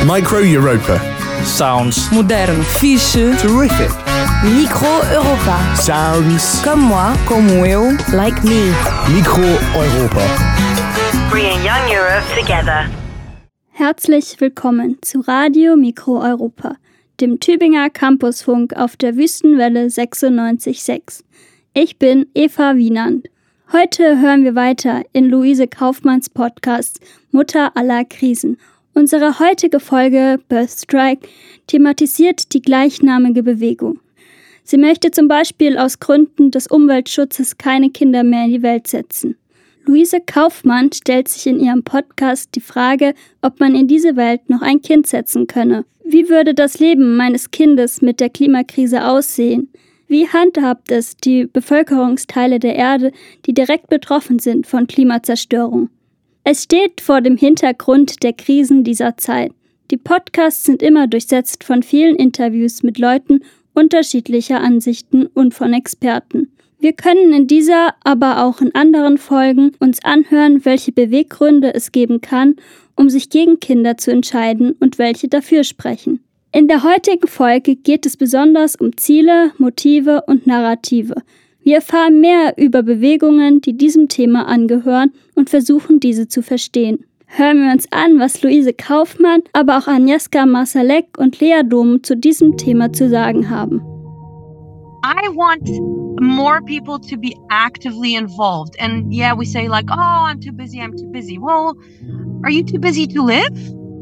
Micro Europa. Sounds Moderno. Fiche. Terrific. Micro Europa. Sounds. Comme moi. como eu. Like me. Micro Europa. Bringing young Europe together. Herzlich willkommen zu Radio Micro Europa, dem Tübinger Campusfunk auf der Wüstenwelle 96.6. Ich bin Eva Wienand. Heute hören wir weiter in Luise Kaufmanns Podcast Mutter aller Krisen. Unsere heutige Folge Birth Strike thematisiert die gleichnamige Bewegung. Sie möchte zum Beispiel aus Gründen des Umweltschutzes keine Kinder mehr in die Welt setzen. Luise Kaufmann stellt sich in ihrem Podcast die Frage, ob man in diese Welt noch ein Kind setzen könne. Wie würde das Leben meines Kindes mit der Klimakrise aussehen? Wie handhabt es die Bevölkerungsteile der Erde, die direkt betroffen sind von Klimazerstörung? Es steht vor dem Hintergrund der Krisen dieser Zeit. Die Podcasts sind immer durchsetzt von vielen Interviews mit Leuten unterschiedlicher Ansichten und von Experten. Wir können in dieser, aber auch in anderen Folgen uns anhören, welche Beweggründe es geben kann, um sich gegen Kinder zu entscheiden und welche dafür sprechen. In der heutigen Folge geht es besonders um Ziele, Motive und Narrative. Wir erfahren mehr über Bewegungen, die diesem Thema angehören und versuchen, diese zu verstehen. Hören wir uns an, was Luise Kaufmann, aber auch Agnieszka Marsalek und Lea Dom zu diesem Thema zu sagen haben. I want more people to be actively involved. And yeah, we say like, oh, I'm too busy. Well, are you too busy to live?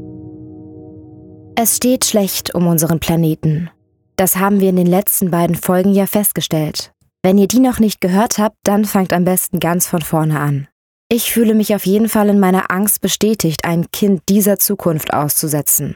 Es steht schlecht um unseren Planeten. Das haben wir in den letzten beiden Folgen ja festgestellt. Wenn ihr die noch nicht gehört habt, dann fangt am besten ganz von vorne an. Ich fühle mich auf jeden Fall in meiner Angst bestätigt, ein Kind dieser Zukunft auszusetzen.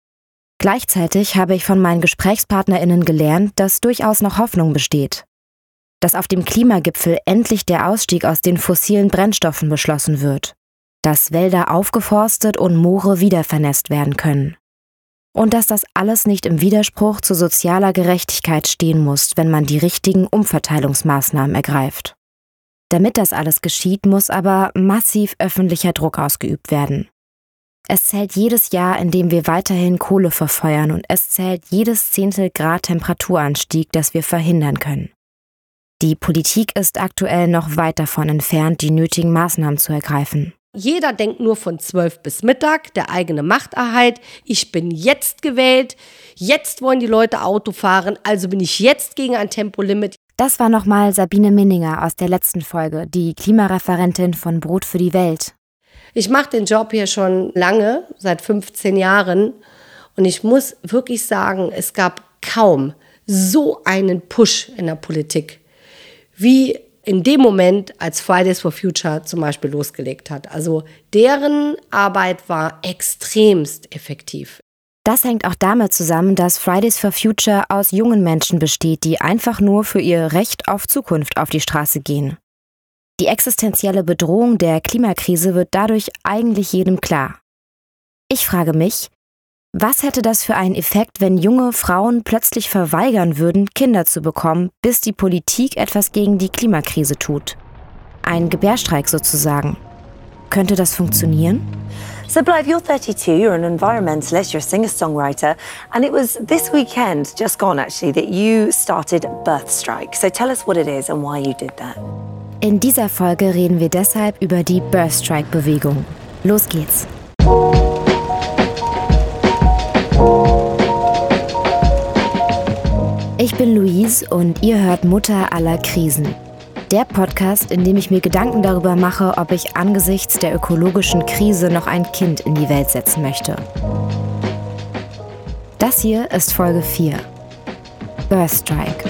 Gleichzeitig habe ich von meinen GesprächspartnerInnen gelernt, dass durchaus noch Hoffnung besteht. Dass auf dem Klimagipfel endlich der Ausstieg aus den fossilen Brennstoffen beschlossen wird. Dass Wälder aufgeforstet und Moore wiedervernässt werden können. Und dass das alles nicht im Widerspruch zu sozialer Gerechtigkeit stehen muss, wenn man die richtigen Umverteilungsmaßnahmen ergreift. Damit das alles geschieht, muss aber massiv öffentlicher Druck ausgeübt werden. Es zählt jedes Jahr, in dem wir weiterhin Kohle verfeuern, und es zählt jedes Zehntel Grad Temperaturanstieg, das wir verhindern können. Die Politik ist aktuell noch weit davon entfernt, die nötigen Maßnahmen zu ergreifen. Jeder denkt nur von 12 bis Mittag, der eigene Machterhalt. Ich bin jetzt gewählt, jetzt wollen die Leute Auto fahren, also bin ich jetzt gegen ein Tempolimit. Das war nochmal Sabine Minninger aus der letzten Folge, die Klimareferentin von Brot für die Welt. Ich mache den Job hier schon lange, seit 15 Jahren. Und ich muss wirklich sagen, es gab kaum so einen Push in der Politik, wie in dem Moment, als Fridays for Future zum Beispiel losgelegt hat. Also deren Arbeit war extremst effektiv. Das hängt auch damit zusammen, dass Fridays for Future aus jungen Menschen besteht, die einfach nur für ihr Recht auf Zukunft auf die Straße gehen. Die existenzielle Bedrohung der Klimakrise wird dadurch eigentlich jedem klar. Ich frage mich, was hätte das für einen Effekt, wenn junge Frauen plötzlich verweigern würden, Kinder zu bekommen, bis die Politik etwas gegen die Klimakrise tut? Ein Gebärstreik sozusagen. Könnte das funktionieren? So Blythe, you're 32, you're an environmentalist, you're a singer-songwriter, and it was this weekend, just gone actually, that you started Birth Strike. So tell us what it is and why you did that. In dieser Folge reden wir deshalb über die Birth Strike-Bewegung. Los geht's! Ich bin Louise und ihr hört Mutter aller Krisen. Der Podcast, in dem ich mir Gedanken darüber mache, ob ich angesichts der ökologischen Krise noch ein Kind in die Welt setzen möchte. Das hier ist Folge 4. Birth Strike.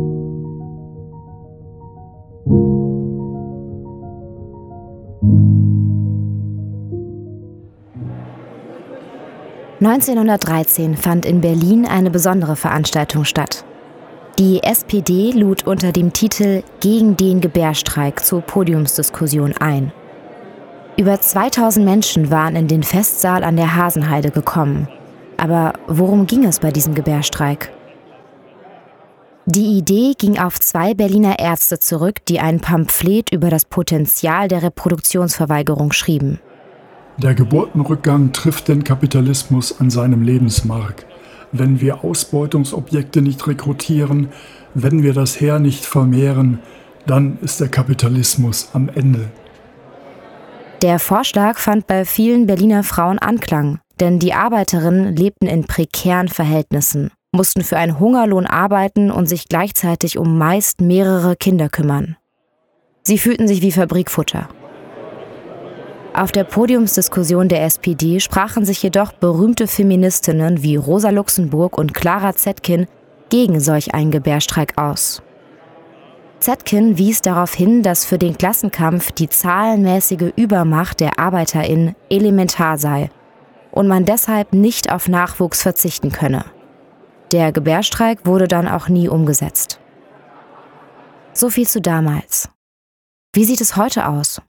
(1913) fand in Berlin eine besondere Veranstaltung statt. Die SPD lud unter dem Titel »Gegen den Gebärstreik« zur Podiumsdiskussion ein. Über 2000 Menschen waren in den Festsaal an der Hasenheide gekommen. Aber worum ging es bei diesem Gebärstreik? Die Idee ging auf 2 Berliner Ärzte zurück, die ein Pamphlet über das Potenzial der Reproduktionsverweigerung schrieben. Der Geburtenrückgang trifft den Kapitalismus an seinem Lebensmark. Wenn wir Ausbeutungsobjekte nicht rekrutieren, wenn wir das Heer nicht vermehren, dann ist der Kapitalismus am Ende. Der Vorschlag fand bei vielen Berliner Frauen Anklang, denn die Arbeiterinnen lebten in prekären Verhältnissen, mussten für einen Hungerlohn arbeiten und sich gleichzeitig um meist mehrere Kinder kümmern. Sie fühlten sich wie Fabrikfutter. Auf der Podiumsdiskussion der SPD sprachen sich jedoch berühmte Feministinnen wie Rosa Luxemburg und Clara Zetkin gegen solch einen Gebärstreik aus. Zetkin wies darauf hin, dass für den Klassenkampf die zahlenmäßige Übermacht der ArbeiterInnen elementar sei und man deshalb nicht auf Nachwuchs verzichten könne. Der Gebärstreik wurde dann auch nie umgesetzt. So viel zu damals. Wie sieht es heute aus?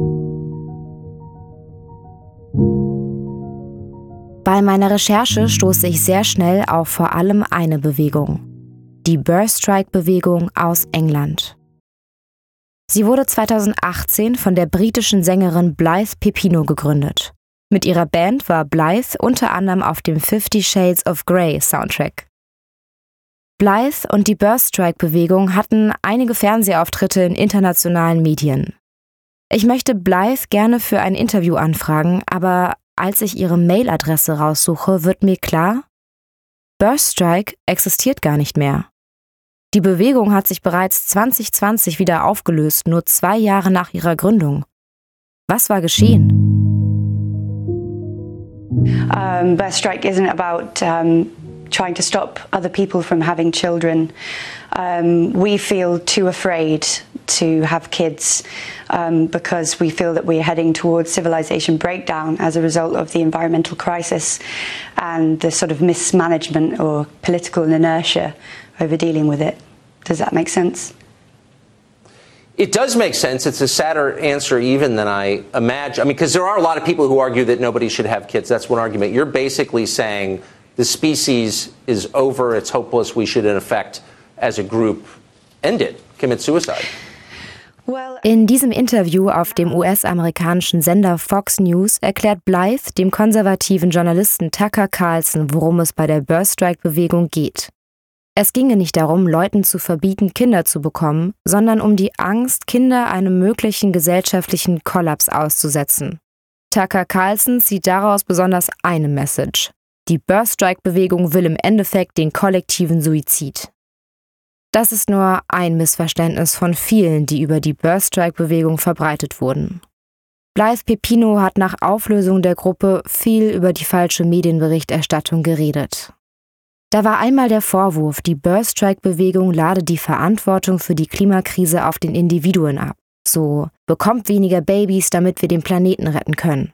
Bei meiner Recherche stoße ich sehr schnell auf vor allem eine Bewegung. Die Birthstrike-Bewegung aus England. Sie wurde 2018 von der britischen Sängerin Blythe Pepino gegründet. Mit ihrer Band war Blythe unter anderem auf dem 50 Shades of Grey Soundtrack. Blythe und die Birthstrike-Bewegung hatten einige Fernsehauftritte in internationalen Medien. Ich möchte Blythe gerne für ein Interview anfragen, aber als ich ihre Mailadresse raussuche, wird mir klar, Birthstrike existiert gar nicht mehr. Die Bewegung hat sich bereits 2020 wieder aufgelöst, nur 2 Jahre nach ihrer Gründung. Was war geschehen? Birthstrike isn't about trying to stop other people from having children. We feel too afraid to have kids because we feel that we're heading towards civilization breakdown as a result of the environmental crisis and the sort of mismanagement or political inertia over dealing with it. Does that make sense? It does make sense. It's a sadder answer even than I imagine. I mean, because there are a lot of people who argue that nobody should have kids. That's one argument. You're basically saying the species is over, it's hopeless, we should in effect, as a group, end it, commit suicide. In diesem Interview auf dem US-amerikanischen Sender Fox News erklärt Blythe dem konservativen Journalisten Tucker Carlson, worum es bei der Birthstrike-Bewegung geht. Es ginge nicht darum, Leuten zu verbieten, Kinder zu bekommen, sondern um die Angst, Kinder einem möglichen gesellschaftlichen Kollaps auszusetzen. Tucker Carlson zieht daraus besonders eine Message. Die Birthstrike-Bewegung will im Endeffekt den kollektiven Suizid. Das ist nur ein Missverständnis von vielen, die über die Birthstrike-Bewegung verbreitet wurden. Blythe Pepino hat nach Auflösung der Gruppe viel über die falsche Medienberichterstattung geredet. Da war einmal der Vorwurf, die Birthstrike-Bewegung lade die Verantwortung für die Klimakrise auf den Individuen ab. So, bekommt weniger Babys, damit wir den Planeten retten können.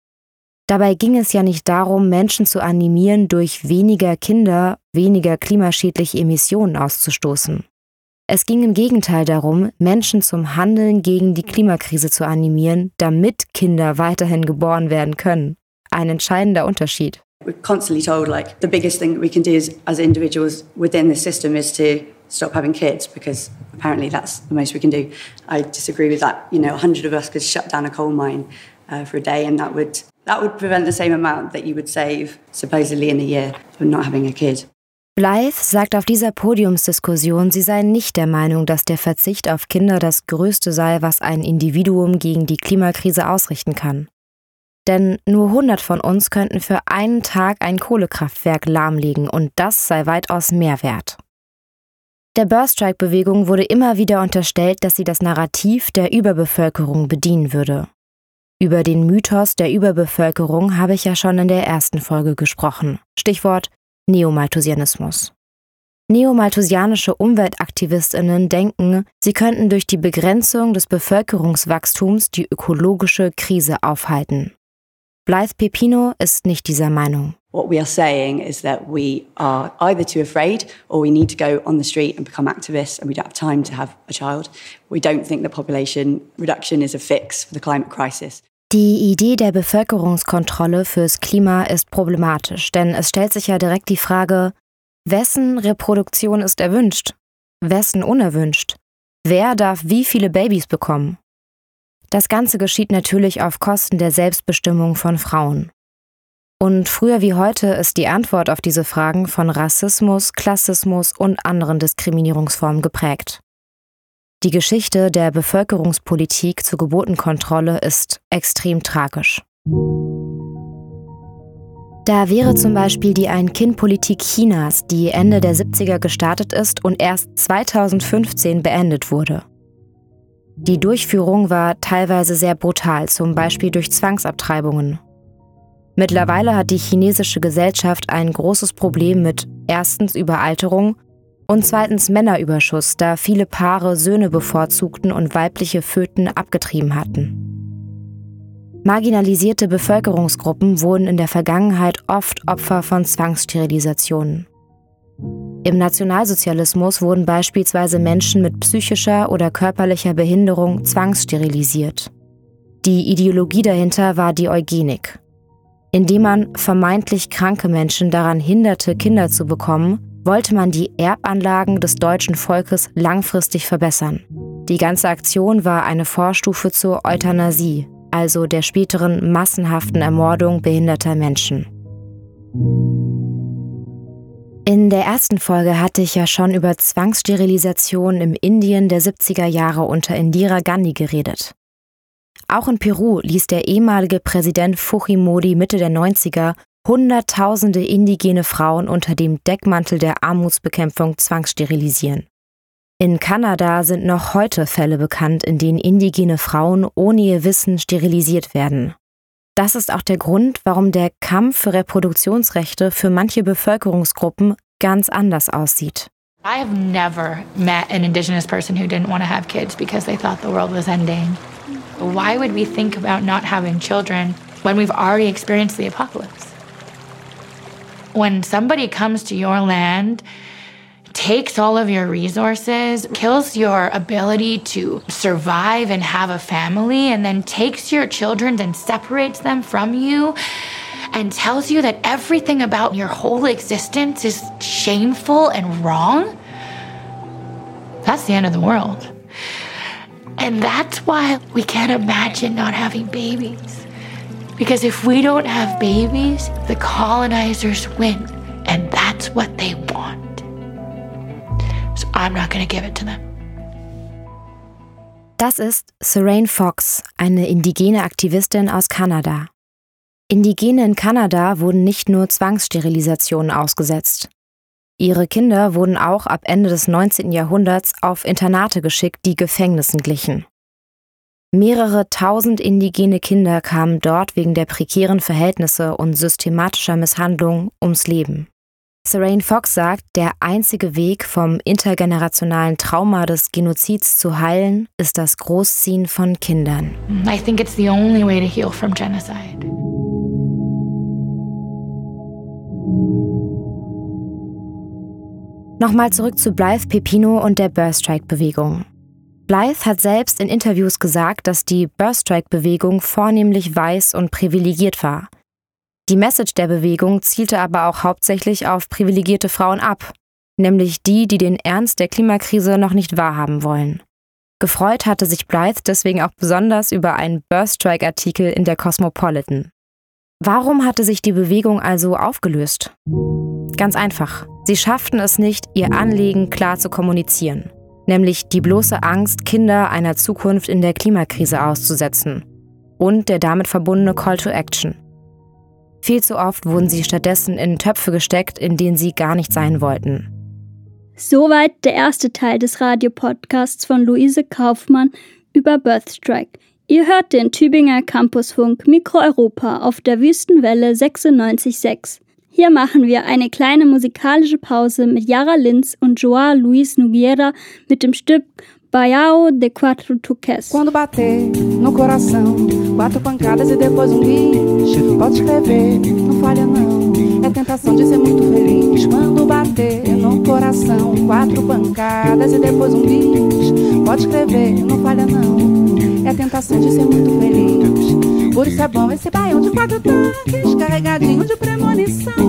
Dabei ging es ja nicht darum, Menschen zu animieren, durch weniger Kinder weniger klimaschädliche Emissionen auszustoßen. Es ging im Gegenteil darum, Menschen zum Handeln gegen die Klimakrise zu animieren, damit Kinder weiterhin geboren werden können. Ein entscheidender Unterschied. We're constantly told, like, the biggest thing that we can do as individuals within the system is to stop having kids, because apparently that's the most we can do. I disagree with that. You know, 100 of us could shut down a coal mine for a day, and that would prevent the same amount that you would save supposedly in a year from not having a kid. Blythe sagt auf dieser Podiumsdiskussion, sie sei nicht der Meinung, dass der Verzicht auf Kinder das Größte sei, was ein Individuum gegen die Klimakrise ausrichten kann. Denn nur 100 von uns könnten für einen Tag ein Kohlekraftwerk lahmlegen und das sei weitaus mehr wert. Der Birthstrike-Bewegung wurde immer wieder unterstellt, dass sie das Narrativ der Überbevölkerung bedienen würde. Über den Mythos der Überbevölkerung habe ich ja schon in der ersten Folge gesprochen. Stichwort Neomalthusianismus. Neomalthusianische UmweltaktivistInnen denken, sie könnten durch die Begrenzung des Bevölkerungswachstums die ökologische Krise aufhalten. Blythe Pepino ist nicht dieser Meinung. What we are saying is that we are either too afraid or we need to go on the street and become activists and we don't have time to have a child. We don't think that population reduction is a fix for the climate crisis. Die Idee der Bevölkerungskontrolle fürs Klima ist problematisch, denn es stellt sich ja direkt die Frage, wessen Reproduktion ist erwünscht? Wessen unerwünscht? Wer darf wie viele Babys bekommen? Das Ganze geschieht natürlich auf Kosten der Selbstbestimmung von Frauen. Und früher wie heute ist die Antwort auf diese Fragen von Rassismus, Klassismus und anderen Diskriminierungsformen geprägt. Die Geschichte der Bevölkerungspolitik zur Geburtenkontrolle ist extrem tragisch. Da wäre zum Beispiel die Ein-Kind-Politik Chinas, die Ende der 70er gestartet ist und erst 2015 beendet wurde. Die Durchführung war teilweise sehr brutal, zum Beispiel durch Zwangsabtreibungen. Mittlerweile hat die chinesische Gesellschaft ein großes Problem mit erstens Überalterung und zweitens Männerüberschuss, da viele Paare Söhne bevorzugten und weibliche Föten abgetrieben hatten. Marginalisierte Bevölkerungsgruppen wurden in der Vergangenheit oft Opfer von Zwangssterilisationen. Im Nationalsozialismus wurden beispielsweise Menschen mit psychischer oder körperlicher Behinderung zwangssterilisiert. Die Ideologie dahinter war die Eugenik. Indem man vermeintlich kranke Menschen daran hinderte, Kinder zu bekommen, wollte man die Erbanlagen des deutschen Volkes langfristig verbessern. Die ganze Aktion war eine Vorstufe zur Euthanasie, also der späteren massenhaften Ermordung behinderter Menschen. In der ersten Folge hatte ich ja schon über Zwangssterilisation im Indien der 70er Jahre unter Indira Gandhi geredet. Auch in Peru ließ der ehemalige Präsident Fujimori Mitte der 90er Hunderttausende indigene Frauen unter dem Deckmantel der Armutsbekämpfung zwangssterilisieren. In Kanada sind noch heute Fälle bekannt, in denen indigene Frauen ohne ihr Wissen sterilisiert werden. Das ist auch der Grund, warum der Kampf für Reproduktionsrechte für manche Bevölkerungsgruppen ganz anders aussieht. I have never met an indigenous person who didn't want to have kids because they thought the world was ending. Why would we think about not having children when we've already experienced the apocalypse? When somebody comes to your land, takes all of your resources, kills your ability to survive and have a family, and then takes your children and separates them from you and tells you that everything about your whole existence is shameful and wrong, that's the end of the world. And that's why we can't imagine not having babies. Because if we don't have babies, the colonizers win, and that's what they want. So I'm not going to give it to them. Das ist Seraine Fox, eine indigene Aktivistin aus Kanada. Indigene in Kanada wurden nicht nur Zwangssterilisationen ausgesetzt. Ihre Kinder wurden auch ab Ende des 19. Jahrhunderts auf Internate geschickt, die Gefängnissen glichen. Mehrere tausend indigene Kinder kamen dort wegen der prekären Verhältnisse und systematischer Misshandlung ums Leben. Seraine Fox sagt, der einzige Weg, vom intergenerationalen Trauma des Genozids zu heilen, ist das Großziehen von Kindern. I think it's the only way to heal from genocide. Nochmal zurück zu Blythe Pepino und der Birthstrike-Bewegung. Blythe hat selbst in Interviews gesagt, dass die Birthstrike-Bewegung vornehmlich weiß und privilegiert war. Die Message der Bewegung zielte aber auch hauptsächlich auf privilegierte Frauen ab, nämlich die, die den Ernst der Klimakrise noch nicht wahrhaben wollen. Gefreut hatte sich Blythe deswegen auch besonders über einen Birthstrike-Artikel in der Cosmopolitan. Warum hatte sich die Bewegung also aufgelöst? Ganz einfach. Sie schafften es nicht, ihr Anliegen klar zu kommunizieren, nämlich die bloße Angst, Kinder einer Zukunft in der Klimakrise auszusetzen und der damit verbundene Call to Action. Viel zu oft wurden sie stattdessen in Töpfe gesteckt, in denen sie gar nicht sein wollten. Soweit der erste Teil des Radiopodcasts von Luise Kaufmann über Birthstrike. Ihr hört den Tübinger Campusfunk Mikro Europa auf der Wüstenwelle 96.6. Hier machen wir eine kleine musikalische Pause mit Yara Linz und João Luis Nogueira mit dem Stück Baião de Quatro Toques. Quando bater no coração, 4 pancadas e depois bis. Pode escrever, não falha não. É tentação de ser muito feliz. Quando bater no coração, 4 pancadas e depois bis. Pode escrever, não falha não. É tentação de ser muito feliz. Por isso é bom esse baião de 4 toques, carregadinho de premonição.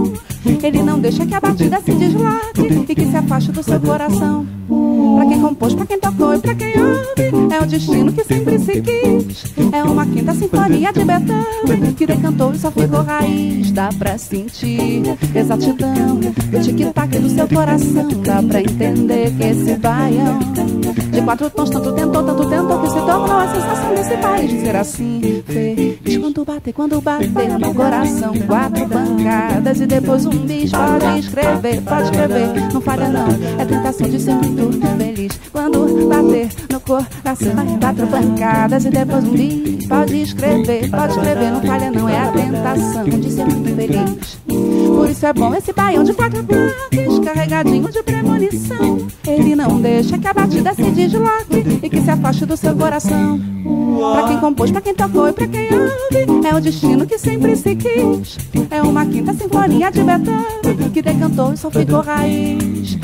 Ele não deixa que a batida se desloque e que se afaste do seu coração. Pra quem compôs, pra quem tocou e pra quem ouve, é o destino que sempre se quis. É uma quinta sinfonia de Beethoven que decantou e só ficou raiz. Dá pra sentir exatidão do tic-tac do seu coração. Dá pra entender que esse baião de 4 tons tanto tentou que se tornou a sensação desse país. De ser assim feliz quando bater no coração. 4 pancadas e depois um bis. Pode escrever, não falha não. É tentação de ser muito feliz quando bater no coração. 4 pancadas e depois um bis. Pode escrever, não falha não. É a tentação de ser muito feliz. Por isso é bom esse baião de 4 bloques, carregadinho de premonição. Ele não deixa que a batida se desloque e que se afaste do seu coração. Pra quem compôs, pra quem tocou e pra quem ouve, é o destino que sempre se quis. É uma quinta sinfonia de Beethoven que decantou e só ficou raiz.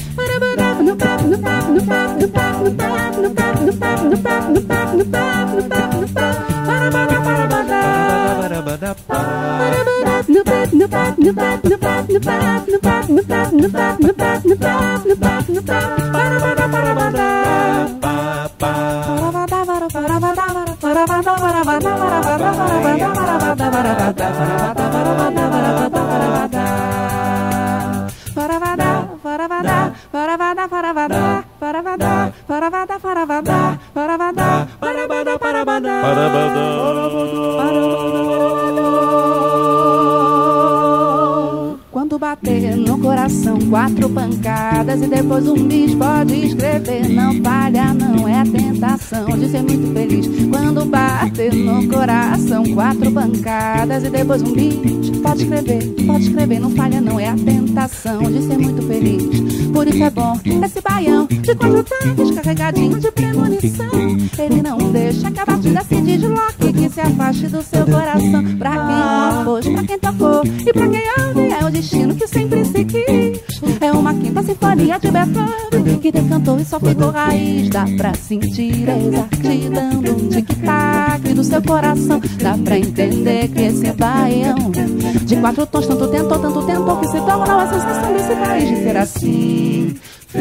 Quando bater no coração 4 pancadas e depois um bis. Pode escrever, não falha não. É a tentação de ser muito feliz. Quando bater no coração 4 pancadas e depois um bis. Pode escrever, não falha não. É a tentação de ser muito feliz. Por isso é bom esse baião de 4 toques, carregadinho de premonição. Ele não deixa que a batida se desloque, que se afaste do seu coração. Pra quem compôs, pra quem tocou e pra quem ouve, é o destino que sempre se quis. É uma quinta sinfonia de Beethoven que decantou e só ficou raiz. Dá pra sentir a exatidão do tic-tac do seu coração. Dá pra entender que esse baião de 4 tons tanto tentou que se tornou a sensação desse país de ser assim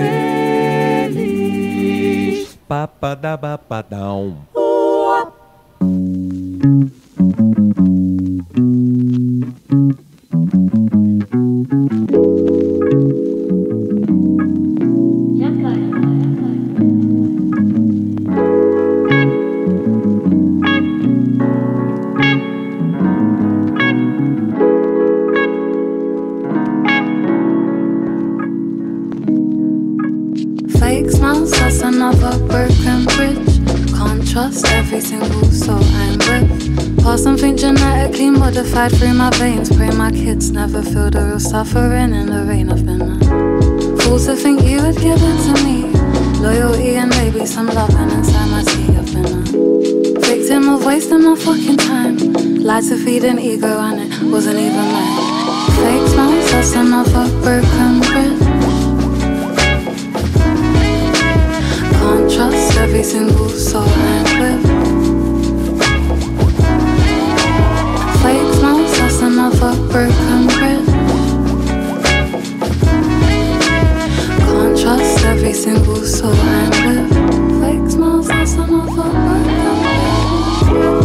feliz. Papadababadão. Fake smiles, that's another broken bridge. Can't trust every single soul I'm with. Pour something genetically modified through my veins. Pray my kids never feel the real suffering in the rain. I've been a fool to think you would give it to me. Loyalty and maybe some loving inside my tea. I've been a victim of wasting my fucking time. Lied to feed an ego and it wasn't even mine. Fake smiles, that's another broken bridge. Can't trust every single soul I'm with. Fake smiles, that's another broken bridge. Can't trust every single soul I'm with. Fake smiles, that's another broken bridge.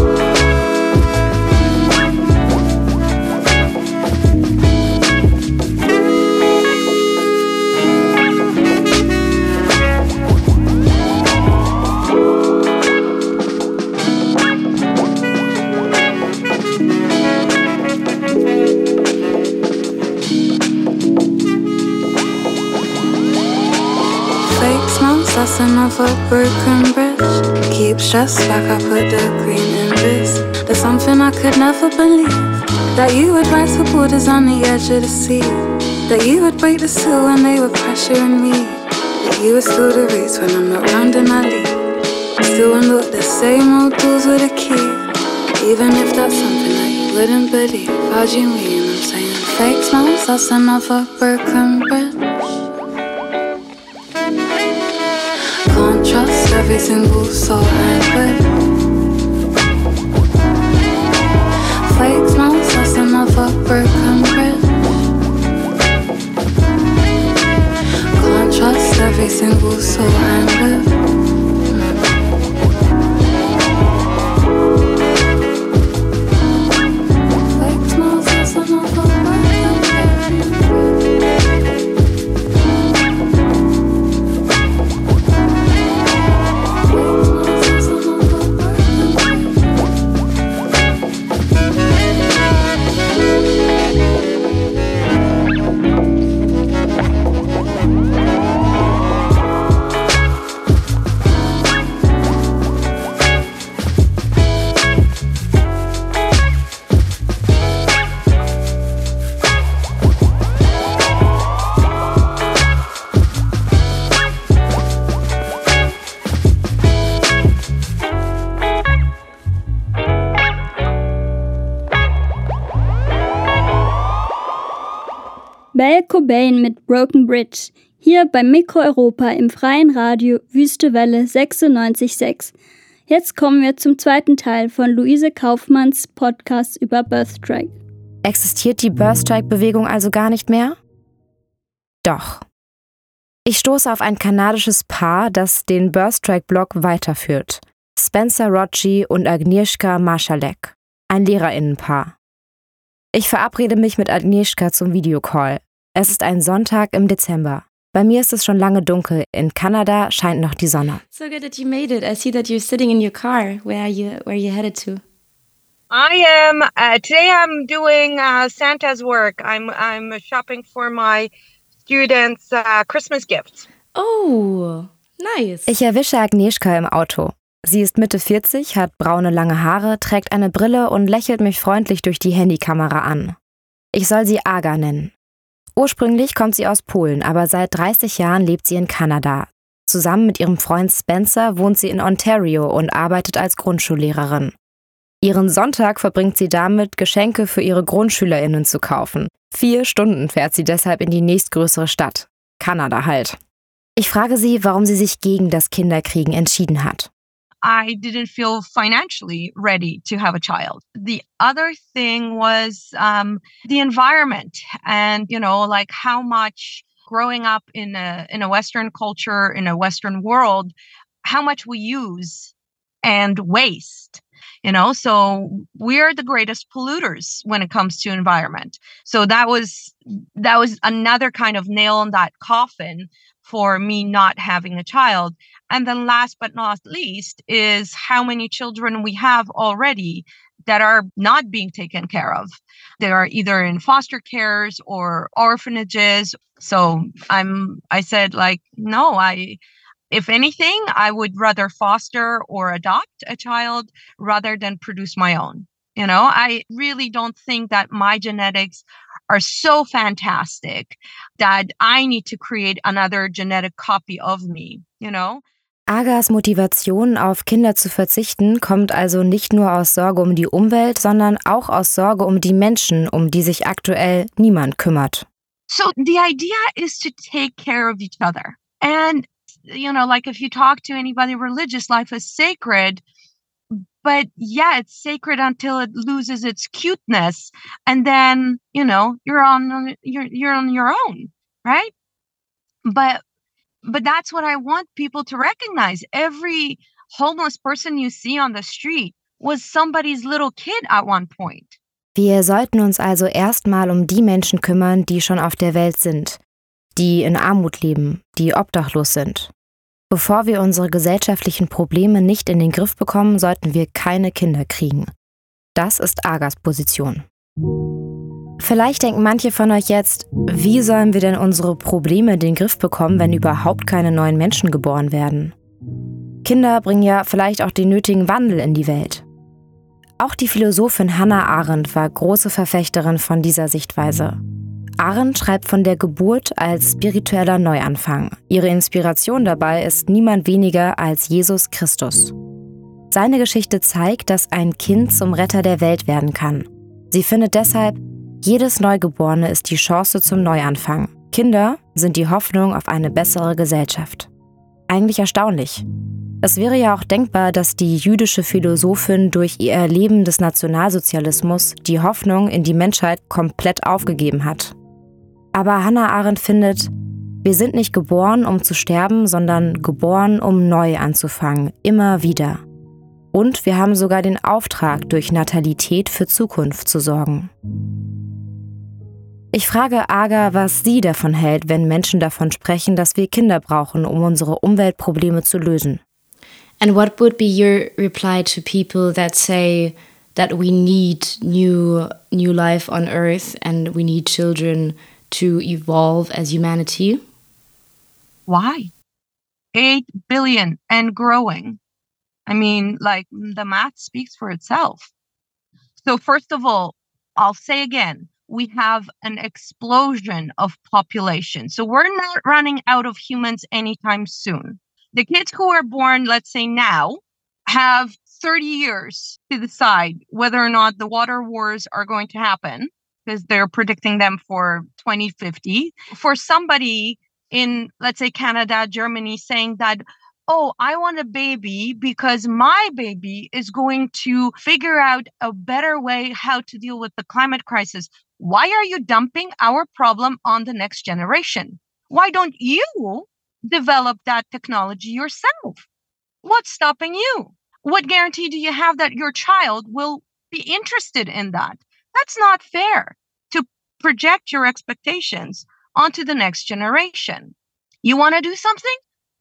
That's another broken bridge. Keep stress back, I put the green in this. There's something I could never believe. That you would write to borders on the edge of the sea. That you would break the seal when they were pressuring me. That you would steal the race when I'm not round in my league. Still unlock the same old doors with a key. Even if that's something that you wouldn't believe. How do you mean? I'm saying fake smiles, that's another broken bridge. Can't trust every single soul I'm with. Fake smiles, that's another broken bridge. Belle Cobain mit Broken Bridge, hier beim Mikro Europa im freien Radio Wüste Welle 96.6. Jetzt kommen wir zum zweiten Teil von Luise Kaufmanns Podcast über Birthstrike. Existiert die Birthstrike-Bewegung also gar nicht mehr? Doch. Ich stoße auf ein kanadisches Paar, das den Birthstrike-Blog weiterführt. Spencer Rodgy und Agnieszka Marszalek, ein LehrerInnenpaar. Ich verabrede mich mit Agnieszka zum Videocall. Es ist ein Sonntag im Dezember. Bei mir ist es schon lange dunkel. In Kanada scheint noch die Sonne. So good that you made it. I see that you're sitting in your car. Where are you headed to? I am today. I'm doing Santa's work. I'm shopping for my students' Christmas gifts. Oh, nice. Ich erwische Agnieszka im Auto. Sie ist Mitte 40, hat braune lange Haare, trägt eine Brille und lächelt mich freundlich durch die Handykamera an. Ich soll sie Aga nennen. Ursprünglich kommt sie aus Polen, aber seit 30 Jahren lebt sie in Kanada. Zusammen mit ihrem Freund Spencer wohnt sie in Ontario und arbeitet als Grundschullehrerin. Ihren Sonntag verbringt sie damit, Geschenke für ihre GrundschülerInnen zu kaufen. 4 Stunden fährt sie deshalb in die nächstgrößere Stadt. Kanada halt. Ich frage sie, warum sie sich gegen das Kinderkriegen entschieden hat. I didn't feel financially ready to have a child. The other thing was the environment and, like how much growing up in a Western culture, in a Western world, how much we use and waste. So we're the greatest polluters when it comes to environment. So that was another kind of nail in that coffin for me not having a child. And then last but not least is how many children we have already that are not being taken care of. They are either in foster cares or orphanages. So I said no, if anything, I would rather foster or adopt a child rather than produce my own. I really don't think that my genetics are so fantastic that I need to create another genetic copy of me, Agas Motivation, auf Kinder zu verzichten, kommt also nicht nur aus Sorge um die Umwelt, sondern auch aus Sorge um die Menschen, um die sich aktuell niemand kümmert. So the idea is to take care of each other. And, if you talk to anybody religious, life is sacred. But yeah, it's sacred until it loses its cuteness. And then, you're on your own, right? But that's what I want people to recognize. Every homeless person you see on the street was somebody's little kid at one point. Wir sollten uns also erstmal um die Menschen kümmern, die schon auf der Welt sind, die in Armut leben, die obdachlos sind. Bevor wir unsere gesellschaftlichen Probleme nicht in den Griff bekommen, sollten wir keine Kinder kriegen. Das ist Agas Position. Vielleicht denken manche von euch jetzt, wie sollen wir denn unsere Probleme in den Griff bekommen, wenn überhaupt keine neuen Menschen geboren werden? Kinder bringen ja vielleicht auch den nötigen Wandel in die Welt. Auch die Philosophin Hannah Arendt war große Verfechterin von dieser Sichtweise. Arendt schreibt von der Geburt als spiritueller Neuanfang. Ihre Inspiration dabei ist niemand weniger als Jesus Christus. Seine Geschichte zeigt, dass ein Kind zum Retter der Welt werden kann. Sie findet deshalb, jedes Neugeborene ist die Chance zum Neuanfang. Kinder sind die Hoffnung auf eine bessere Gesellschaft. Eigentlich erstaunlich. Es wäre ja auch denkbar, dass die jüdische Philosophin durch ihr Erleben des Nationalsozialismus die Hoffnung in die Menschheit komplett aufgegeben hat. Aber Hannah Arendt findet, wir sind nicht geboren, um zu sterben, sondern geboren, um neu anzufangen, immer wieder. Und wir haben sogar den Auftrag, durch Natalität für Zukunft zu sorgen. Ich frage Aga, was sie davon hält, wenn Menschen davon sprechen, dass wir Kinder brauchen, um unsere Umweltprobleme zu lösen. And what would be your reply to people that say that we need new life on Earth and we need children to evolve as humanity? Why? 8 billion and growing. I mean, the math speaks for itself. So first of all, I'll say again, we have an explosion of population. So we're not running out of humans anytime soon. The kids who are born, let's say now, have 30 years to decide whether or not the water wars are going to happen. because they're predicting them for 2050. For somebody in, let's say, Canada, Germany, saying that, oh, I want a baby because my baby is going to figure out a better way how to deal with the climate crisis. Why are you dumping our problem on the next generation? Why don't you develop that technology yourself? What's stopping you? What guarantee do you have that your child will be interested in that? That's not fair to project your expectations onto the next generation. You want to do something?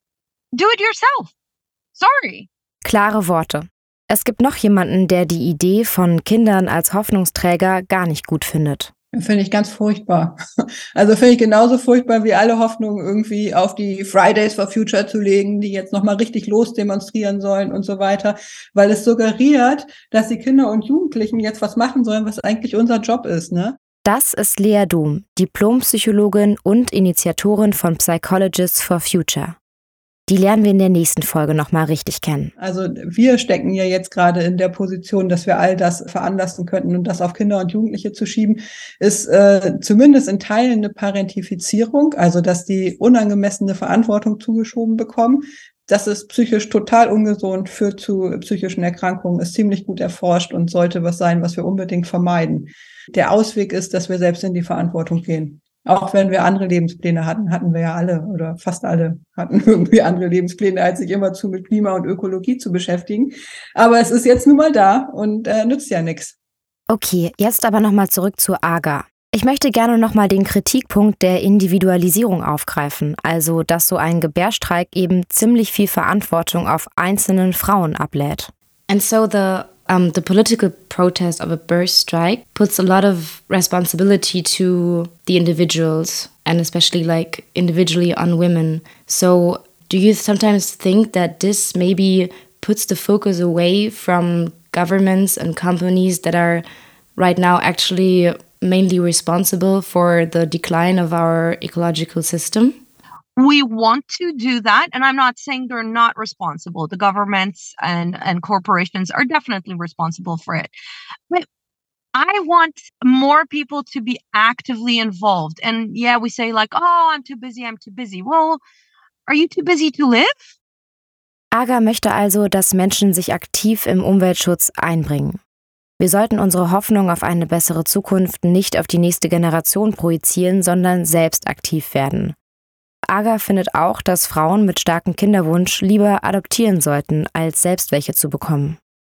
Do it yourself. Sorry. Klare Worte. Es gibt noch jemanden, der die Idee von Kindern als Hoffnungsträger gar nicht gut findet. Finde ich ganz furchtbar. Also finde ich genauso furchtbar wie alle Hoffnungen irgendwie auf die Fridays for Future zu legen, die jetzt nochmal richtig losdemonstrieren sollen und so weiter, weil es suggeriert, dass die Kinder und Jugendlichen jetzt was machen sollen, was eigentlich unser Job ist, ne? Das ist Lea Dom, Diplompsychologin und Initiatorin von Psychologists for Future. Die lernen wir in der nächsten Folge nochmal richtig kennen. Also wir stecken ja jetzt gerade in der Position, dass wir all das veranlassen könnten und das auf Kinder und Jugendliche zu schieben, ist zumindest in Teilen eine Parentifizierung, also dass die unangemessene Verantwortung zugeschoben bekommen. Das ist psychisch total ungesund, führt zu psychischen Erkrankungen, ist ziemlich gut erforscht und sollte was sein, was wir unbedingt vermeiden. Der Ausweg ist, dass wir selbst in die Verantwortung gehen. Auch wenn wir andere Lebenspläne hatten wir ja alle oder fast alle hatten irgendwie andere Lebenspläne, als sich immerzu mit Klima und Ökologie zu beschäftigen. Aber es ist jetzt nun mal da und nützt ja nichts. Okay, jetzt aber nochmal zurück zu AGA. Ich möchte gerne nochmal den Kritikpunkt der Individualisierung aufgreifen, also dass so ein Gebärstreik eben ziemlich viel Verantwortung auf einzelnen Frauen ablädt. And so the political protest of a birth strike puts a lot of responsibility to the individuals and especially like individually on women. So do you sometimes think that this maybe puts the focus away from governments and companies that are right now actually mainly responsible for the decline of our ecological system? We want to do that, and I'm not saying they're not responsible. The governments and corporations are definitely responsible for it. But I want more people to be actively involved. And yeah, we say like, oh, I'm too busy. Well, are you too busy to live? AGA möchte also, dass Menschen sich aktiv im Umweltschutz einbringen. Wir sollten unsere Hoffnung auf eine bessere Zukunft nicht auf die nächste Generation projizieren, sondern selbst aktiv werden. AGA findet auch, dass Frauen mit starkem Kinderwunsch lieber adoptieren sollten, als selbst welche zu bekommen.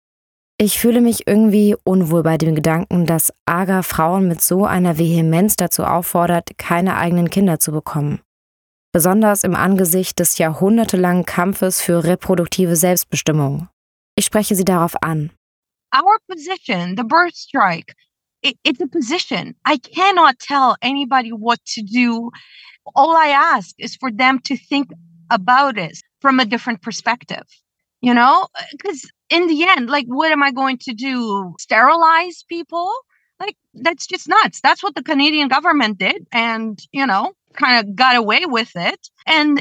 Ich fühle mich irgendwie unwohl bei dem Gedanken, dass AGA Frauen mit so einer Vehemenz dazu auffordert, keine eigenen Kinder zu bekommen. Besonders im Angesicht des jahrhundertelangen Kampfes für reproduktive Selbstbestimmung. Ich spreche Sie darauf an. Our position, the birth strike, it's a position. I cannot tell anybody what to do. All I ask is for them to think about it from a different perspective, you know, because in the end, like, what am I going to do? Sterilize people? Like, that's just nuts. That's what the Canadian government did and, you know, kind of got away with it. And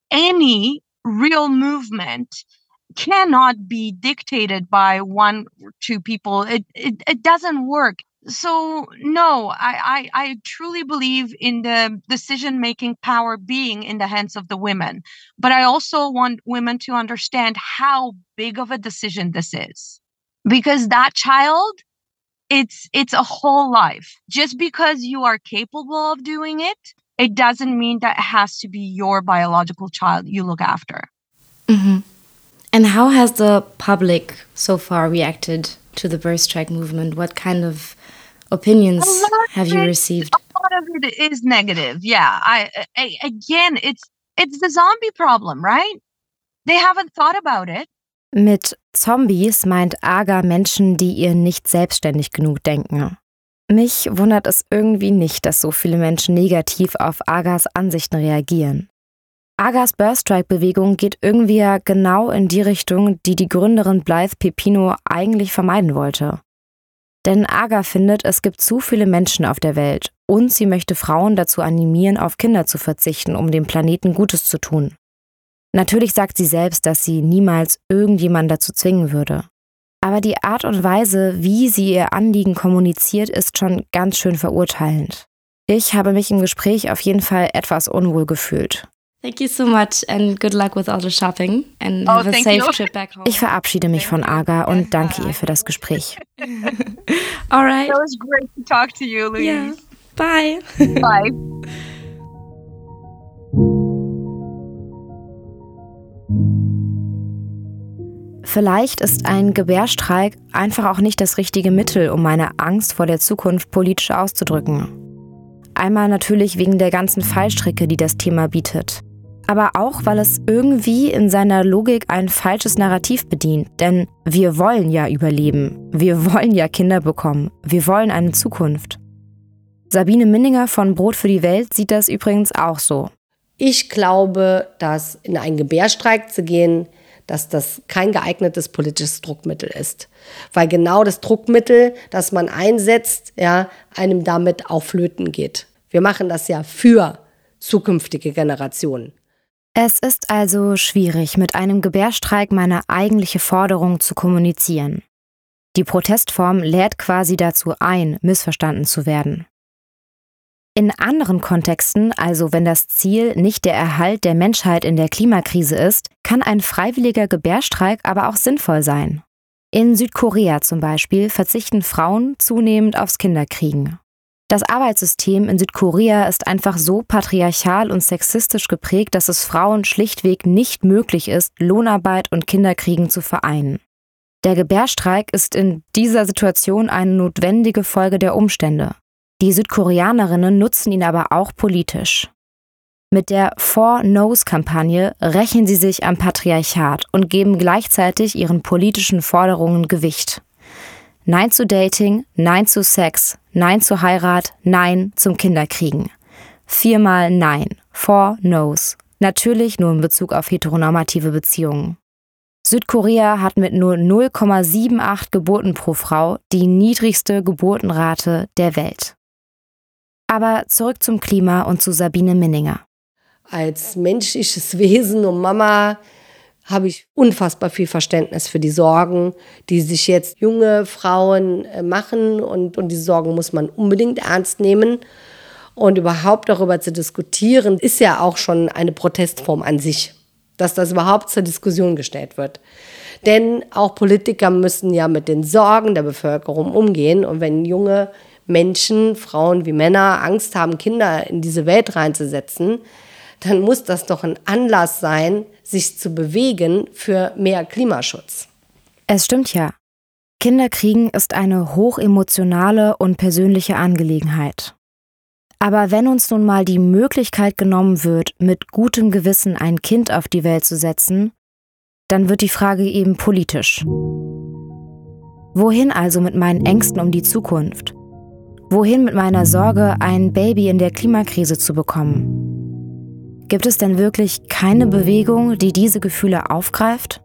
any real movement cannot be dictated by one or two people. It doesn't work. So no, I truly believe in the decision-making power being in the hands of the women. But I also want women to understand how big of a decision this is. Because that child, it's a whole life. Just because you are capable of doing it, it doesn't mean that it has to be your biological child you look after. Mm-hmm. And how has the public so far reacted to the birth strike movement? What kind of opinions have you received? A lot of it is negative. Yeah. Again, it's the zombie problem, right? They haven't thought about it. Mit Zombies meint AGA Menschen, die ihr nicht selbstständig genug denken. Mich wundert es irgendwie nicht, dass so viele Menschen negativ auf AGAs Ansichten reagieren. AGAs Birthstrike-Bewegung geht irgendwie ja genau in die Richtung, die die Gründerin Blythe Pepino eigentlich vermeiden wollte. Denn AGA findet, es gibt zu viele Menschen auf der Welt und sie möchte Frauen dazu animieren, auf Kinder zu verzichten, um dem Planeten Gutes zu tun. Natürlich sagt sie selbst, dass sie niemals irgendjemanden dazu zwingen würde. Aber die Art und Weise, wie sie ihr Anliegen kommuniziert, ist schon ganz schön verurteilend. Ich habe mich im Gespräch auf jeden Fall etwas unwohl gefühlt. Thank you so much and good luck with all the shopping and have a safe trip back home. Ich verabschiede mich von Aga und danke ihr für das Gespräch. All right. It was great to talk to you, Louise. Yeah. Bye. Bye. Vielleicht ist ein Gebärstreik einfach auch nicht das richtige Mittel, um meine Angst vor der Zukunft politisch auszudrücken. Einmal natürlich wegen der ganzen Fallstricke, die das Thema bietet. Aber auch, weil es irgendwie in seiner Logik ein falsches Narrativ bedient. Denn wir wollen ja überleben. Wir wollen ja Kinder bekommen. Wir wollen eine Zukunft. Sabine Minninger von Brot für die Welt sieht das übrigens auch so. Ich glaube, dass in einen Gebärstreik zu gehen, dass das kein geeignetes politisches Druckmittel ist. Weil genau das Druckmittel, das man einsetzt, ja, einem damit auch flöten geht. Wir machen das ja für zukünftige Generationen. Es ist also schwierig, mit einem Gebärstreik meine eigentliche Forderung zu kommunizieren. Die Protestform lädt quasi dazu ein, missverstanden zu werden. In anderen Kontexten, also wenn das Ziel nicht der Erhalt der Menschheit in der Klimakrise ist, kann ein freiwilliger Gebärstreik aber auch sinnvoll sein. In Südkorea zum Beispiel verzichten Frauen zunehmend aufs Kinderkriegen. Das Arbeitssystem in Südkorea ist einfach so patriarchal und sexistisch geprägt, dass es Frauen schlichtweg nicht möglich ist, Lohnarbeit und Kinderkriegen zu vereinen. Der Gebärstreik ist in dieser Situation eine notwendige Folge der Umstände. Die Südkoreanerinnen nutzen ihn aber auch politisch. Mit der 4-No's-Kampagne rächen sie sich am Patriarchat und geben gleichzeitig ihren politischen Forderungen Gewicht. Nein zu Dating, Nein zu Sex, Nein zu Heirat, Nein zum Kinderkriegen. 4-mal Nein, 4 No's. Natürlich nur in Bezug auf heteronormative Beziehungen. Südkorea hat mit nur 0,78 Geburten pro Frau die niedrigste Geburtenrate der Welt. Aber zurück zum Klima und zu Sabine Minninger. Als menschliches Wesen und Mama habe ich unfassbar viel Verständnis für die Sorgen, die sich jetzt junge Frauen machen. Und die Sorgen muss man unbedingt ernst nehmen. Und überhaupt darüber zu diskutieren, ist ja auch schon eine Protestform an sich, dass das überhaupt zur Diskussion gestellt wird. Denn auch Politiker müssen ja mit den Sorgen der Bevölkerung umgehen. Und wenn junge Menschen, Frauen wie Männer, Angst haben, Kinder in diese Welt reinzusetzen, dann muss das doch ein Anlass sein, sich zu bewegen für mehr Klimaschutz. Es stimmt ja. Kinderkriegen ist eine hochemotionale und persönliche Angelegenheit. Aber wenn uns nun mal die Möglichkeit genommen wird, mit gutem Gewissen ein Kind auf die Welt zu setzen, dann wird die Frage eben politisch. Wohin also mit meinen Ängsten um die Zukunft? Wohin mit meiner Sorge, ein Baby in der Klimakrise zu bekommen? Gibt es denn wirklich keine Bewegung, die diese Gefühle aufgreift?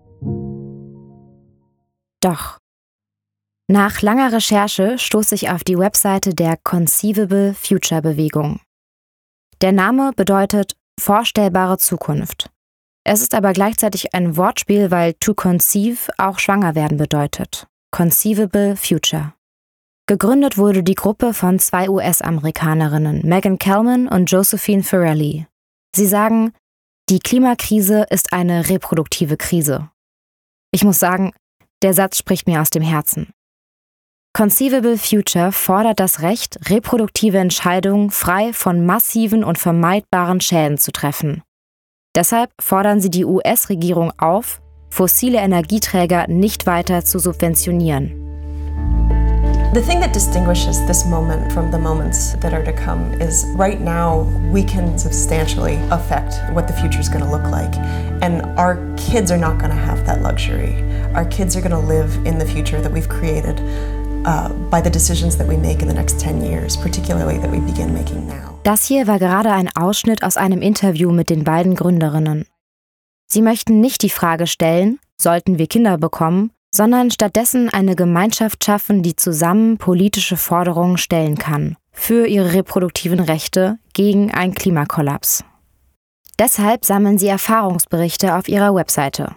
Doch. Nach langer Recherche stoß ich auf die Webseite der Conceivable Future Bewegung. Der Name bedeutet vorstellbare Zukunft. Es ist aber gleichzeitig ein Wortspiel, weil to conceive auch schwanger werden bedeutet. Conceivable Future. Gegründet wurde die Gruppe von 2 US-Amerikanerinnen, Megan Kelman und Josephine Ferrelli. Sie sagen, die Klimakrise ist eine reproduktive Krise. Ich muss sagen, der Satz spricht mir aus dem Herzen. Conceivable Future fordert das Recht, reproduktive Entscheidungen frei von massiven und vermeidbaren Schäden zu treffen. Deshalb fordern sie die US-Regierung auf, fossile Energieträger nicht weiter zu subventionieren. The thing that distinguishes this moment from the moments that are to come is right now we can substantially affect what the future is going to look like. And our kids are not going to have that luxury. Our kids are going to live in the future that we've created by the decisions that we make in the next 10 years, particularly that we begin making now. Das hier war gerade ein Ausschnitt aus einem Interview mit den beiden Gründerinnen. Sie möchten nicht die Frage stellen, sollten wir Kinder bekommen, sondern stattdessen eine Gemeinschaft schaffen, die zusammen politische Forderungen stellen kann, für ihre reproduktiven Rechte gegen einen Klimakollaps. Deshalb sammeln sie Erfahrungsberichte auf ihrer Webseite.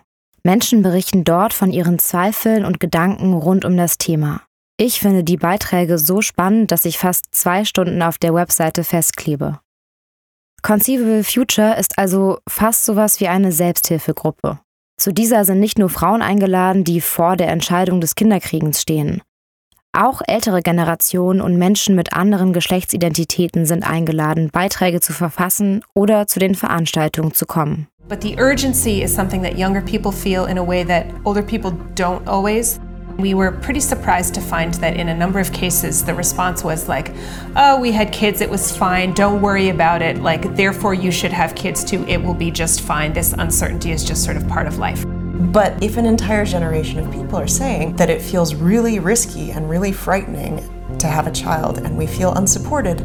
Menschen berichten dort von ihren Zweifeln und Gedanken rund um das Thema. Ich finde die Beiträge so spannend, dass ich fast 2 Stunden auf der Webseite festklebe. Conceivable Future ist also fast sowas wie eine Selbsthilfegruppe. Zu dieser sind nicht nur Frauen eingeladen, die vor der Entscheidung des Kinderkriegens stehen. Auch ältere Generationen und Menschen mit anderen Geschlechtsidentitäten sind eingeladen, Beiträge zu verfassen oder zu den Veranstaltungen zu kommen. But the urgency is something that younger people feel in a way that older people don't always. We were pretty surprised to find that in a number of cases the response was like, oh, we had kids, it was fine, don't worry about it, like therefore you should have kids too, it will be just fine, this uncertainty is just sort of part of life. But if an entire generation of people are saying that it feels really risky and really frightening to have a child and we feel unsupported,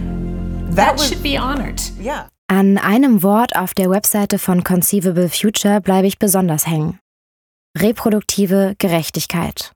that should be honored. Yeah. An einem Wort auf der Webseite von Conceivable Future bleibe ich besonders hängen. Reproduktive Gerechtigkeit.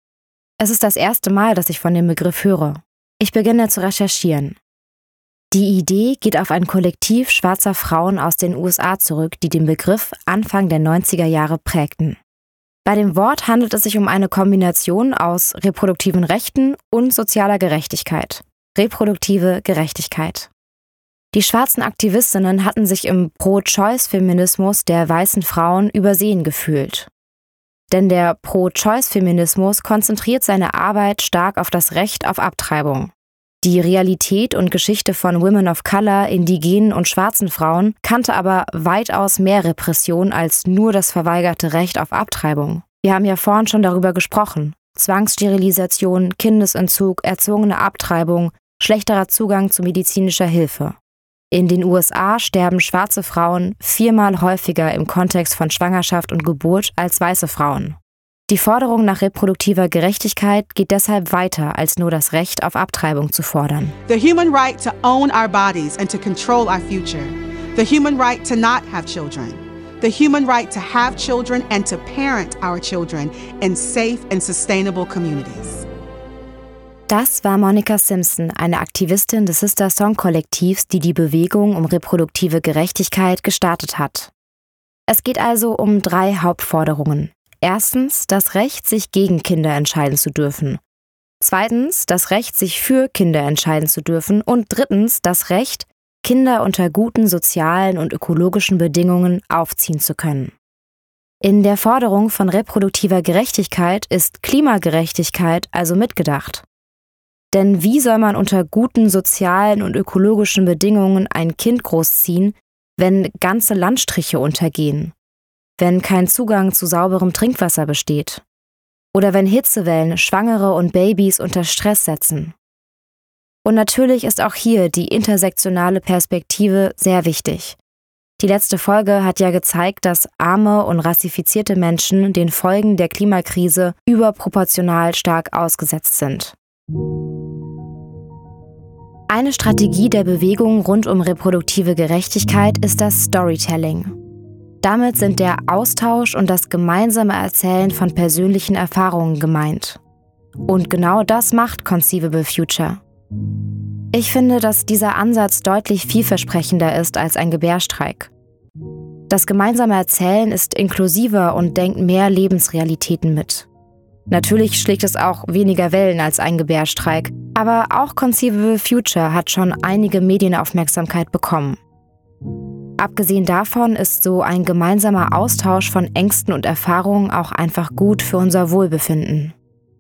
Es ist das erste Mal, dass ich von dem Begriff höre. Ich beginne zu recherchieren. Die Idee geht auf ein Kollektiv schwarzer Frauen aus den USA zurück, die den Begriff Anfang der 90er Jahre prägten. Bei dem Wort handelt es sich um eine Kombination aus reproduktiven Rechten und sozialer Gerechtigkeit. Reproduktive Gerechtigkeit. Die schwarzen Aktivistinnen hatten sich im Pro-Choice-Feminismus der weißen Frauen übersehen gefühlt. Denn der Pro-Choice-Feminismus konzentriert seine Arbeit stark auf das Recht auf Abtreibung. Die Realität und Geschichte von Women of Color, indigenen und schwarzen Frauen kannte aber weitaus mehr Repression als nur das verweigerte Recht auf Abtreibung. Wir haben ja vorhin schon darüber gesprochen. Zwangssterilisation, Kindesentzug, erzwungene Abtreibung, schlechterer Zugang zu medizinischer Hilfe. In den USA sterben schwarze Frauen 4-mal häufiger im Kontext von Schwangerschaft und Geburt als weiße Frauen. Die Forderung nach reproduktiver Gerechtigkeit geht deshalb weiter, als nur das Recht auf Abtreibung zu fordern. The human right to own our bodies and to control our future. The human right to not have children. The human right to have children and to parent our children in safe and sustainable communities. Das war Monica Simpson, eine Aktivistin des Sister Song Kollektivs, die die Bewegung um reproduktive Gerechtigkeit gestartet hat. Es geht also um 3 Hauptforderungen. Erstens, das Recht, sich gegen Kinder entscheiden zu dürfen. Zweitens, das Recht, sich für Kinder entscheiden zu dürfen. Und drittens, das Recht, Kinder unter guten sozialen und ökologischen Bedingungen aufziehen zu können. In der Forderung von reproduktiver Gerechtigkeit ist Klimagerechtigkeit also mitgedacht. Denn wie soll man unter guten sozialen und ökologischen Bedingungen ein Kind großziehen, wenn ganze Landstriche untergehen? Wenn kein Zugang zu sauberem Trinkwasser besteht? Oder wenn Hitzewellen Schwangere und Babys unter Stress setzen? Und natürlich ist auch hier die intersektionale Perspektive sehr wichtig. Die letzte Folge hat ja gezeigt, dass arme und rassifizierte Menschen den Folgen der Klimakrise überproportional stark ausgesetzt sind. Eine Strategie der Bewegung rund um reproduktive Gerechtigkeit ist das Storytelling. Damit sind der Austausch und das gemeinsame Erzählen von persönlichen Erfahrungen gemeint. Und genau das macht Conceivable Future. Ich finde, dass dieser Ansatz deutlich vielversprechender ist als ein Gebärstreik. Das gemeinsame Erzählen ist inklusiver und denkt mehr Lebensrealitäten mit. Natürlich schlägt es auch weniger Wellen als ein Gebärstreik, aber auch Conceivable Future hat schon einige Medienaufmerksamkeit bekommen. Abgesehen davon ist so ein gemeinsamer Austausch von Ängsten und Erfahrungen auch einfach gut für unser Wohlbefinden.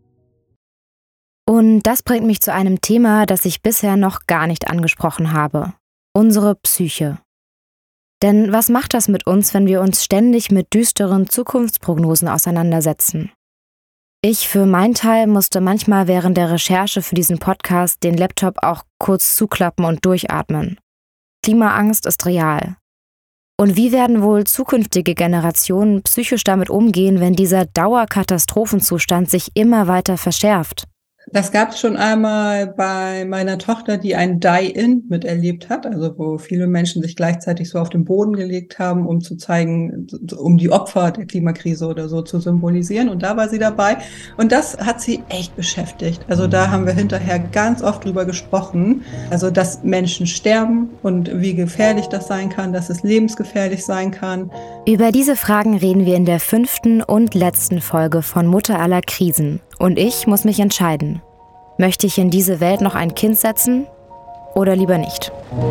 Und das bringt mich zu einem Thema, das ich bisher noch gar nicht angesprochen habe: unsere Psyche. Denn was macht das mit uns, wenn wir uns ständig mit düsteren Zukunftsprognosen auseinandersetzen? Ich für meinen Teil musste manchmal während der Recherche für diesen Podcast den Laptop auch kurz zuklappen und durchatmen. Klimaangst ist real. Und wie werden wohl zukünftige Generationen psychisch damit umgehen, wenn dieser Dauerkatastrophenzustand sich immer weiter verschärft? Das gab es schon einmal bei meiner Tochter, die ein Die-In miterlebt hat, also wo viele Menschen sich gleichzeitig so auf den Boden gelegt haben, um zu zeigen, um die Opfer der Klimakrise oder so zu symbolisieren. Und da war sie dabei. Und das hat sie echt beschäftigt. Also da haben wir hinterher ganz oft drüber gesprochen. Also dass Menschen sterben und wie gefährlich das sein kann, dass es lebensgefährlich sein kann. Über diese Fragen reden wir in der 5. und letzten Folge von Mutter aller Krisen. Und ich muss mich entscheiden. Möchte ich in diese Welt noch ein Kind setzen oder lieber nicht?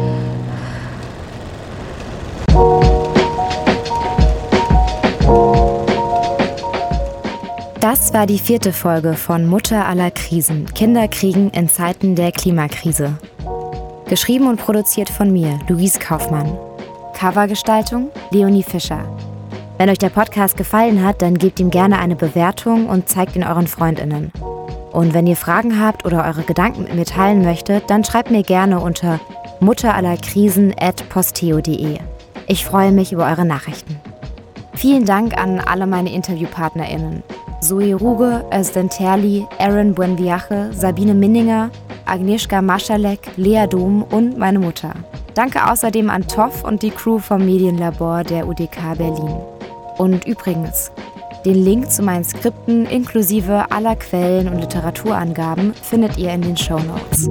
Das war die 4. Folge von Mutter aller Krisen, Kinderkriegen in Zeiten der Klimakrise. Geschrieben und produziert von mir, Luise Kaufmann. Covergestaltung, Leonie Fischer. Wenn euch der Podcast gefallen hat, dann gebt ihm gerne eine Bewertung und zeigt ihn euren FreundInnen. Und wenn ihr Fragen habt oder eure Gedanken mit mir teilen möchtet, dann schreibt mir gerne unter mutterallerkrisen@posteo.de. Ich freue mich über eure Nachrichten. Vielen Dank an alle meine InterviewpartnerInnen. Zoe Ruge, Özden Terli, Aaron Buenviache, Sabine Minninger, Agnieszka Maschalek, Lea Dom und meine Mutter. Danke außerdem an Toff und die Crew vom Medienlabor der UDK Berlin. Und übrigens, den Link zu meinen Skripten inklusive aller Quellen und Literaturangaben findet ihr in den Shownotes.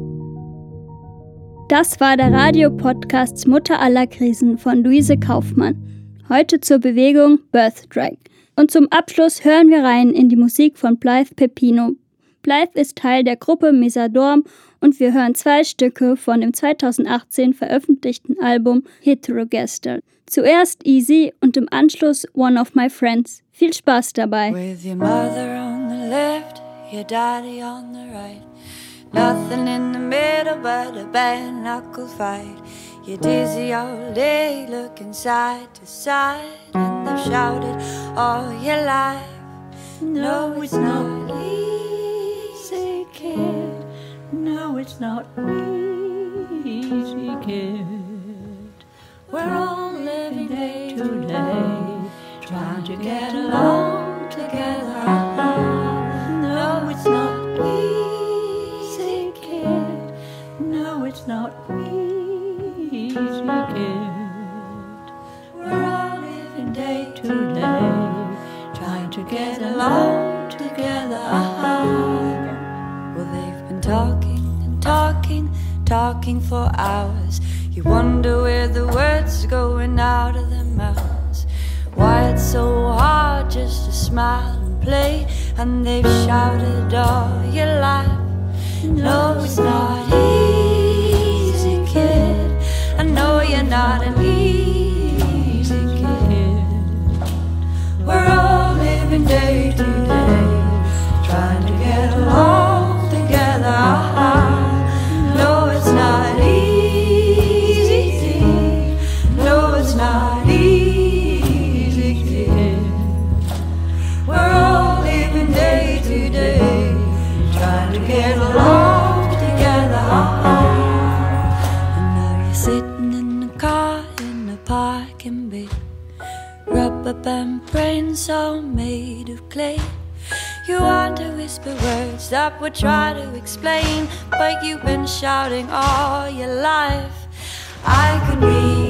Das war der Radiopodcast Mutter aller Krisen von Luise Kaufmann. Heute zur Bewegung Birthstrike. Und zum Abschluss hören wir rein in die Musik von Blythe Pepino. Blythe ist Teil der Gruppe Mesadorm und wir hören 2 Stücke von dem 2018 veröffentlichten Album Heterogester. Zuerst Easy und im Anschluss One of My Friends. Viel Spaß dabei. With your mother on the left, your daddy on the right. Nothing in the middle but a bare knuckle fight. You're dizzy all day, looking side to side, and they've shouted all your life. No, it's not easy, kid. No, it's not easy, kid. We're all living day to day, trying to get along together. No, it's not easy, kid. No, it's not easy, kid. We're all living day to day, trying to get along together. Well, they've been talking and talking, talking for hours. You wonder where the words are going out of their mouths. Why it's so hard just to smile and play. And they've shouted all your life. No, it's not easy, kid. I know you're not an easy kid. We're all living day to day, trying to get along together. No, it's not easy. No, it's not easy, kid. We're all living day to day, trying to get along together. And now you're sitting in the car in the parking bay, rubber band brains all made of clay. You want to whisper words that would try to explain, but you've been shouting all your life. I can be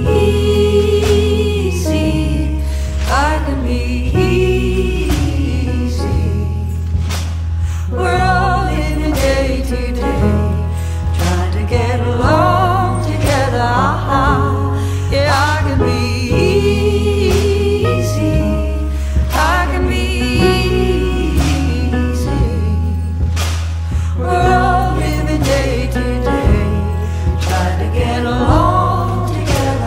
easy, I can be easy. We're all living day to day, trying to get along together. Yeah, I can be easy, I can be easy. We're all living day to day, trying to get along together.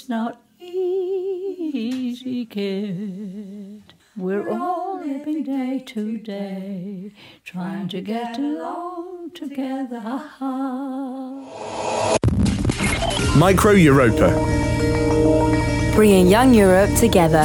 it's not easy, kid. We're all living day to day, trying to get along together. Micro Europa. Bringing young Europe together.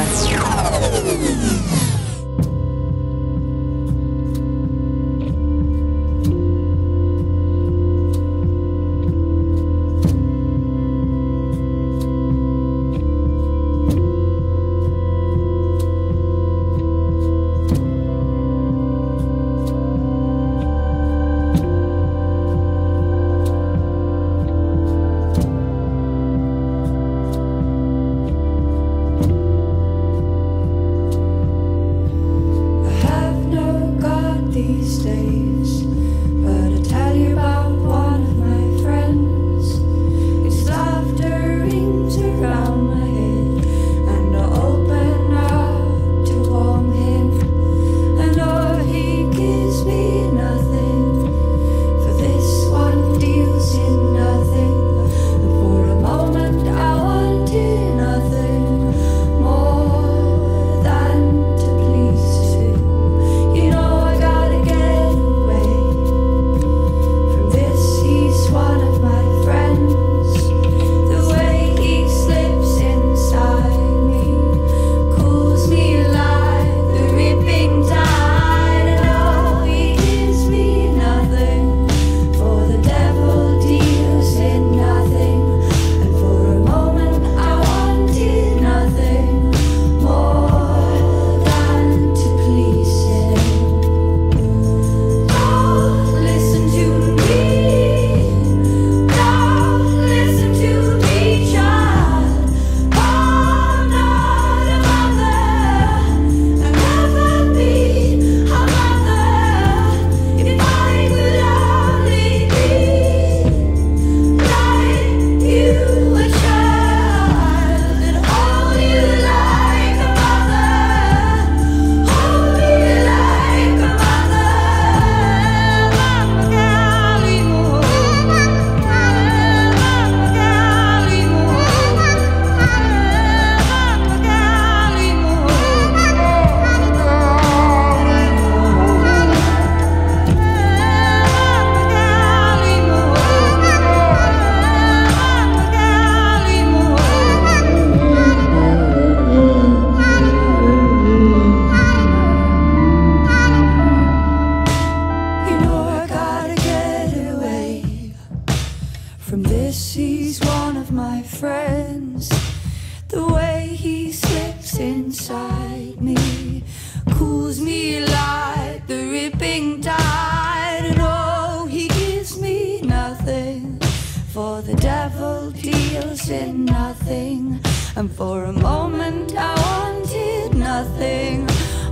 And for a moment I wanted nothing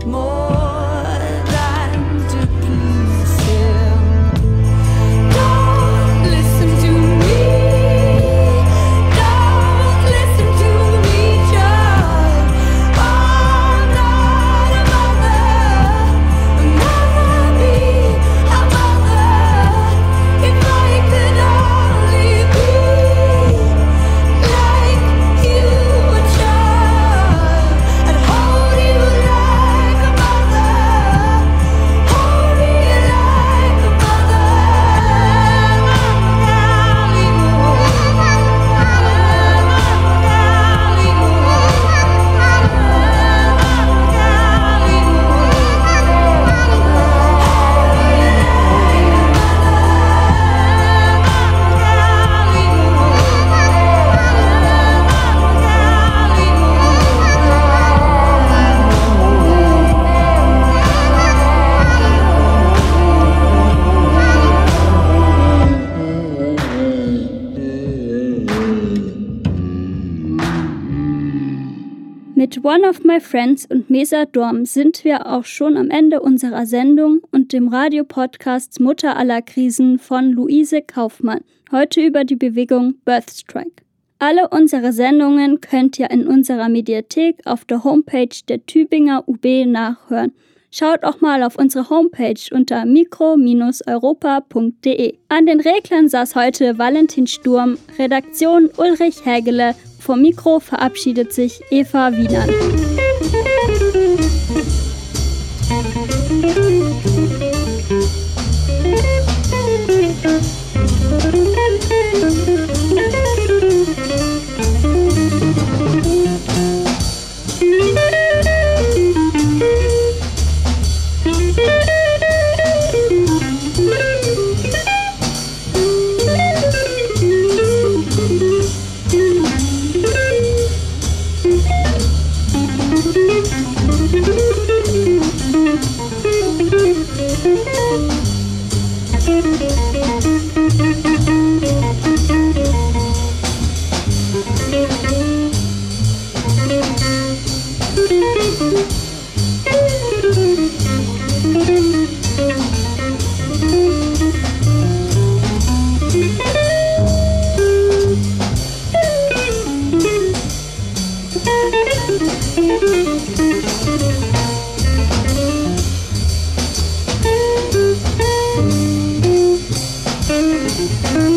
more than to please him. Don't listen to me, don't listen to me, child. I'm not a mother, I'll never be a mother. If I could only be like you. Mit One of My Friends und Mesa Dorm sind wir auch schon am Ende unserer Sendung und dem Radiopodcast Mutter aller Krisen von Luise Kaufmann. Heute über die Bewegung Birthstrike. Alle unsere Sendungen könnt ihr in unserer Mediathek auf der Homepage der Tübinger UB nachhören. Schaut auch mal auf unsere Homepage unter mikro-europa.de. An den Reglern saß heute Valentin Sturm, Redaktion Ulrich Hägele, Vom Mikro verabschiedet sich Eva Wienand. Thank you.